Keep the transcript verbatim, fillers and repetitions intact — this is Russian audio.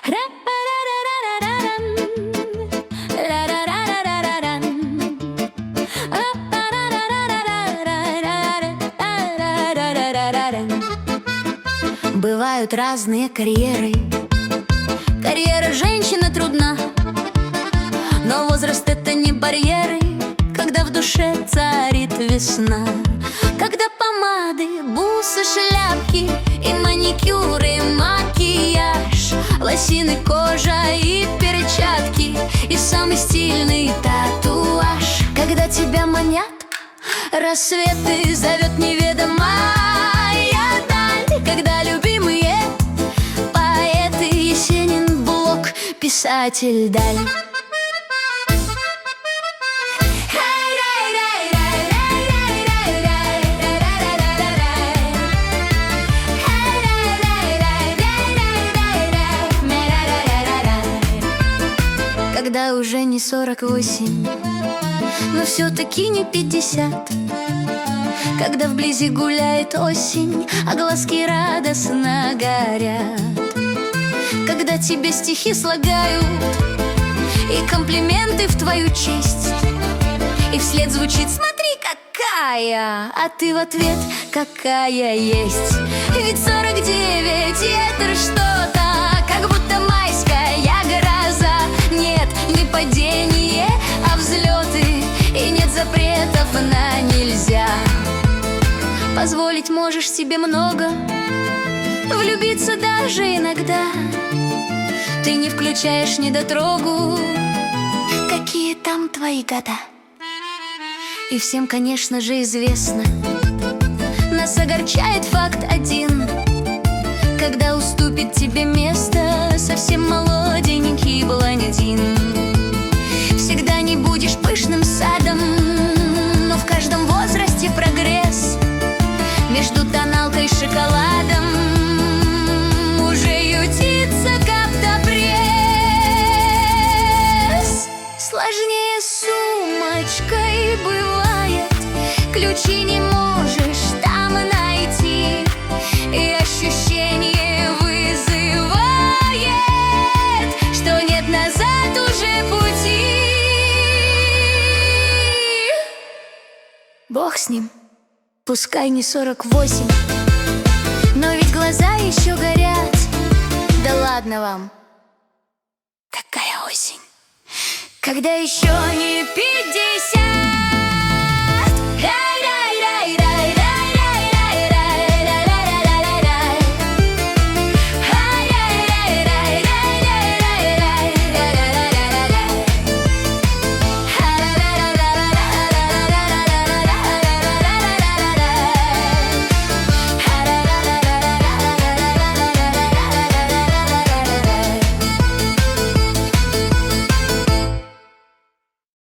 Бывают разные карьеры. Карьера женщины трудна, но возраст — это не барьеры, когда в душе царит весна. Когда помады, бусы, шляпки и маникюр, и макияж, лосины, кожа и перчатки, и самый стильный татуаж. Когда тебя манят рассветы, зовет неведомая даль. Когда любимые поэты, Есенин, Блок, писатель Даль. Когда уже не сорок восемь, но все-таки не пятьдесят. Когда вблизи гуляет осень, а глазки радостно горят. Когда тебе стихи слагают и комплименты в твою честь, и вслед звучит: смотри, какая, а ты в ответ: какая есть. Ведь сорок девять — это что-то, как будто майская гроза. Нет, не падение, а взлеты, и нет запретов на нельзя. Позволить можешь себе много, влюбиться даже иногда. Ты не включаешь недотрогу, какие там твои года. И всем, конечно же, известно, нас огорчает факт один: когда уступит тебе место совсем молоденький блондин. Всегда не будешь пышным садом, но в каждом возрасте прогресс. Между тоналкой и шоколадом уже ютится каптопресс. Сложнее сумочкой бывает, ключи не можешь там найти, и ощущение вызывает, что нет назад уже пути. Бог с ним, пускай не сорок восемь, но ведь глаза еще горят. Да ладно вам, какая осень, когда еще не пятьдесят.